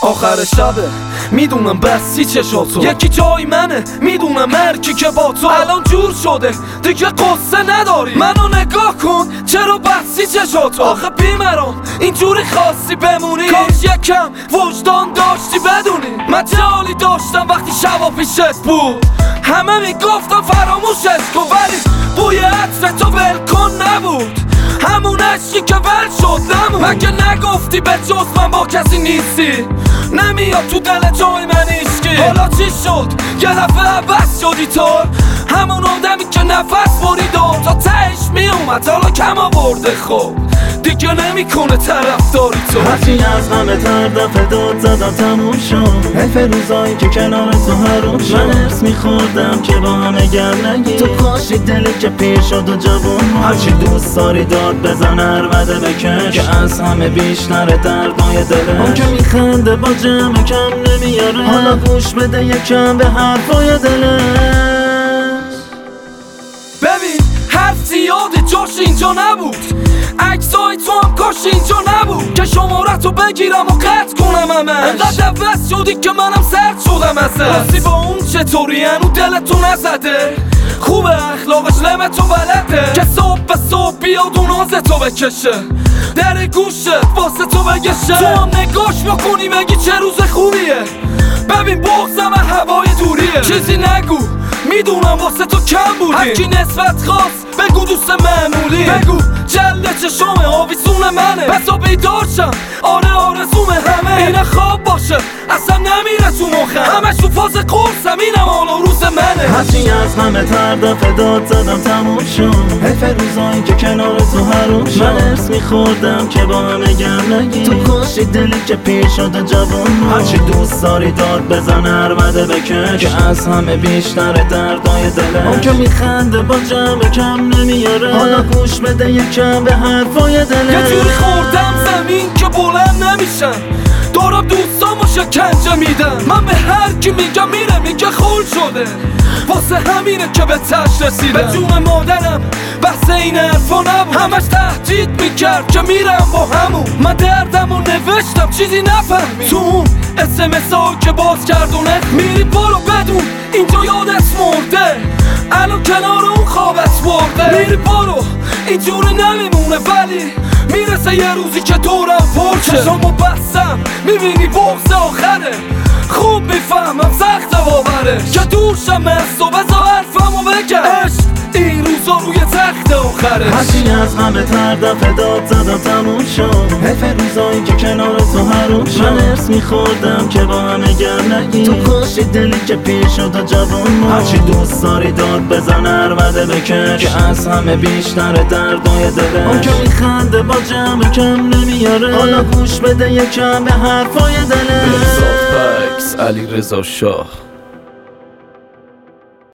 آخر شبه میدونم بسی چشاتو، یکی جای منه میدونم مرکی که با تو الان جور شده دیگه قصه نداری. منو نگاه کن چرا بسی چشاتو، آخه بیمرام اینجوری خاصی بمونی. کاش یکم وجدان داشتی بدونی من جالی داشتم وقتی شبا پیشت بود. همه میگفتم فراموشش کن ولی بوی عطر تو ولکن نبود. همون عشقی که ول شد نمون. مگه نگفتی به جز من با کسی نیستی؟ نمیاد تو دل جای من ایشکی. حالا چی شد یه دفعه عوض شدی تو؟ همون آدمی که نفس برید و تا تهش میومد حالا کم آورده. خب دیگه نمیکنه طرفداری تو. هرچی از همه تر دفعه داد زدم تموم شد. حیف روزایی که کنار تو حروم شد. من ارس میخوردم که با همه گرم نگی. تو کاشی دلی که پیر شد و جوون. هرچی دوست داری داد بزن عربده بکش که از همه بیشتر دردای دلش. اون که میخنده با جمع کم نمیاره. حالا گوش بده یکم به حرفای دلش. ببین حرف زیاده جاش اینجا نبود. عکسای تو هم کاش اینجا نبود که شمارتو بگیرم و قطع کنم همش. انقدر عوض شدی که منم سرد شدم ازت. راستی با اون چطوری هنو دلتو نزده؟ خوبه اخلاقش لمتو بلده که صبح به صبح بیاد و نازتو بکشه. در گوشت واسه تو بگشه. تو هم نگاش بکنی بگی چه روز خوبیه. ببین بغضم هوای دوریه. چیزی نگو میدونم واسه تو کم بودی. هرکی نسبت خواست بگو دوست معمولی. بگو جلد چشم آویزون منه. بسا بیدارشم آره آرزوم همه. اینه خواب باشه اصلا نمیره تو مخم. همش تو فاز قرصم اینم حالا روز منه. هرچی از همه تر دفعه داد زدم تموم شد. حیف روزایی که کنار تو حروم شد. من ارس میخوردم که با همه گرم نگی. تو کاشی دلی که پیر شد و جوون. هرچی دوست داری داد بزن عربده بکش که از همه بیشتر دردای دلش. اون که میخنده با جمع کم نمیاره. حالا گوش بده یکم به حرفای دلش. یه جوری خوردم زمین که بلند نمیشم. دارم دوستامو شکنجه میدم. من به هر کی میگم میره میگه خول شده. واسه همینه که به تش رسیدم. به جون مادرم بحث این حرفا نبود. همش تهدید میکرد که میرم با همون. من دردمو نوشتم چیزی نفهمی. تو اون SMS ها که باز کردونه میری برو بدون اینجا یادت مرده. الان کنار اون خوابت برده. میری برو اینجوری نمیمونه ولی میرسه یه روزی که دورم پرشه. چشامو بستم میبینی بغض آخره. خوب میفهمم سخت باوره که دورشم از تو. بذار حرفمو بگم عشق این روزا روی تخت آخره. هرچی از همه تر دفعه داد زدم تموم شد. حیف روزایی که کنار تو حروم شد. من ارس میخوردم که با همه گرم نگی. تو کاشی دلی که پیر شد و جوون. هرچی دوست داری داد بزن عربده بکش که از همه بیشتر دردای دلش. اون که میخنده با جمع کم نمیاره. حالا گوش بده یکم به حرفای دلش. علی رضا شاه.